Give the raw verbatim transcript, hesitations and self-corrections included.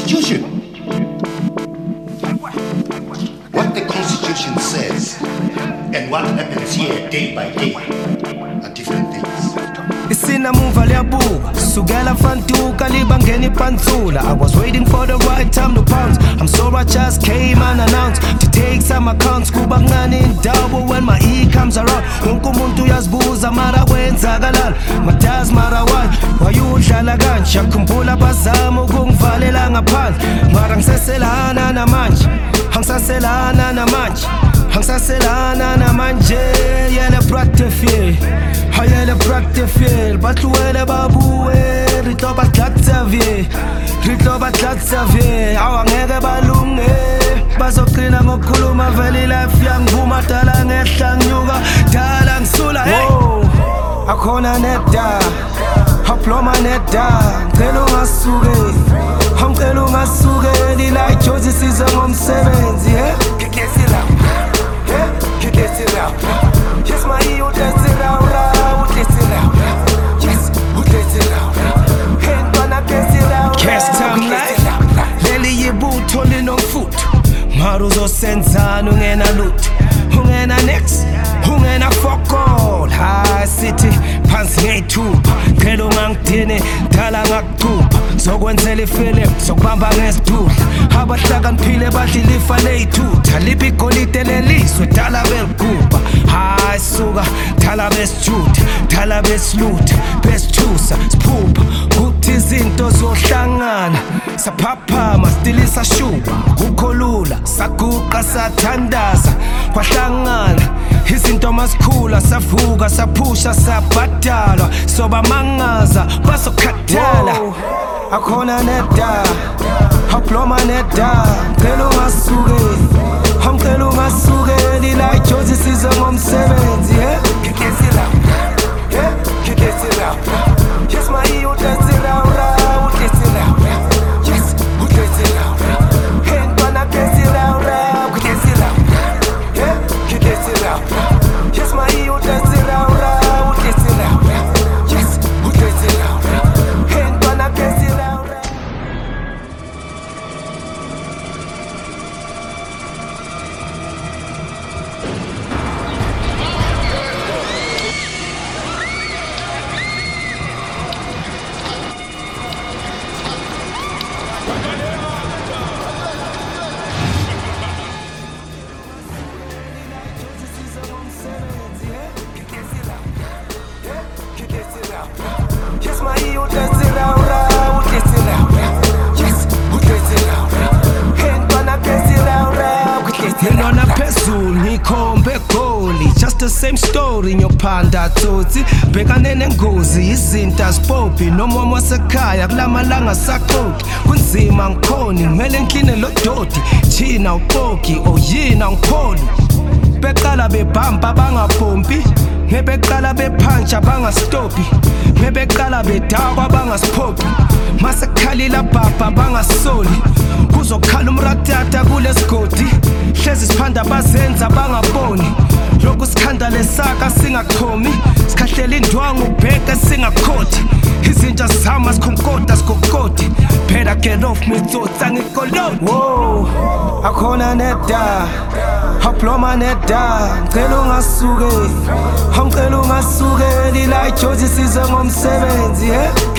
Constitution. What the Constitution says and what happens here day by day are different things. Isina muva liyabuka sukela fantuka libangeni pantsula. I was waiting for the right time to pounce. I'm so I just came unannounced to take some accounts. Kuba kuncane indawo when my E comes around. Wonke umuntu uyazibuza mara kwenzakalani. Madazi mara why wayudlala kanje. Yakhumbula bazama ukungivalela ngaphandle mara ngiseselana namanje. Angisaselana namanje. Angisaselana namanje. Yele practice hayele practice batluwele babuwe rito batlatsa vie rito batlatsa vie awangeke balunge bazoqina ngokukhuluma vele life yangivuma dala ngehla nyuka dala ngisula hey akhona neda haploma neda ngicela ungasuke ngicela ungasuke lila ijozi size ngomsebenzi hey kekesira hey kekesira yes my you dance it out mara uzosenzana ungena lutho ungena next ungena fokol high city phansi ngeyithupha ngicela ungangidini dala ngakucupha zokwenzela ifilm zokubamba ngesidudla abahlakaniphile badla ilifa leyithutha liphi igolide leliswe dala beligubha hayi suka dala besijutha dala besilutha besithusa siphupha kuthi izinto zohlangana saphaphama stilisa shuba ukholula saguqa sathandaza kwahlangana izinto masikhula savuka saphusha sabhadalwa soba mangaza basokhathala akhona neda haploma neda ngicela ungasuke ngicela ungasuke lila ijozi size ngomsebenzi hey kekesira hey kekesira yes my you dance it out right dance it out yes who dance it out hey bana dance it out right dance it out hey kekesira yes my you dance it out right dance it out yes who dance it out hey bana dance it out. Yes, my you dance it out right, dance it out. Yes, who dance it out? Hey, bana dance it out right, dance it out. Nona phezulu ngikhombe goli, just the same story nyophanda tsotsi. Bhekane nengozi izinto azibophi noma wasekhaya kulamalanga saxoki. Kunzima ngikhoni ngimele ngikline lo dodi, china upoki oyina ngikholi. Beqala bebamba bangapompi ngebeqala bephanja bangastopi ngebeqala bedakwa bangasiphopi masekhalila bhabha bangasoli kuzokhala umratata kulesigodi hlezi siphanda bazenza bangaboni lokhu sikhanda lesaka singaqhomi sikhahlela indwangu ubheka singakhothi izinja zama sikhonkota sikokoti phela get off me tsotsa ngikoloti wow akhona neda haploma neda ngicela ungasuke ngicela ungasuke lila ijozi size ngomsebenzi hey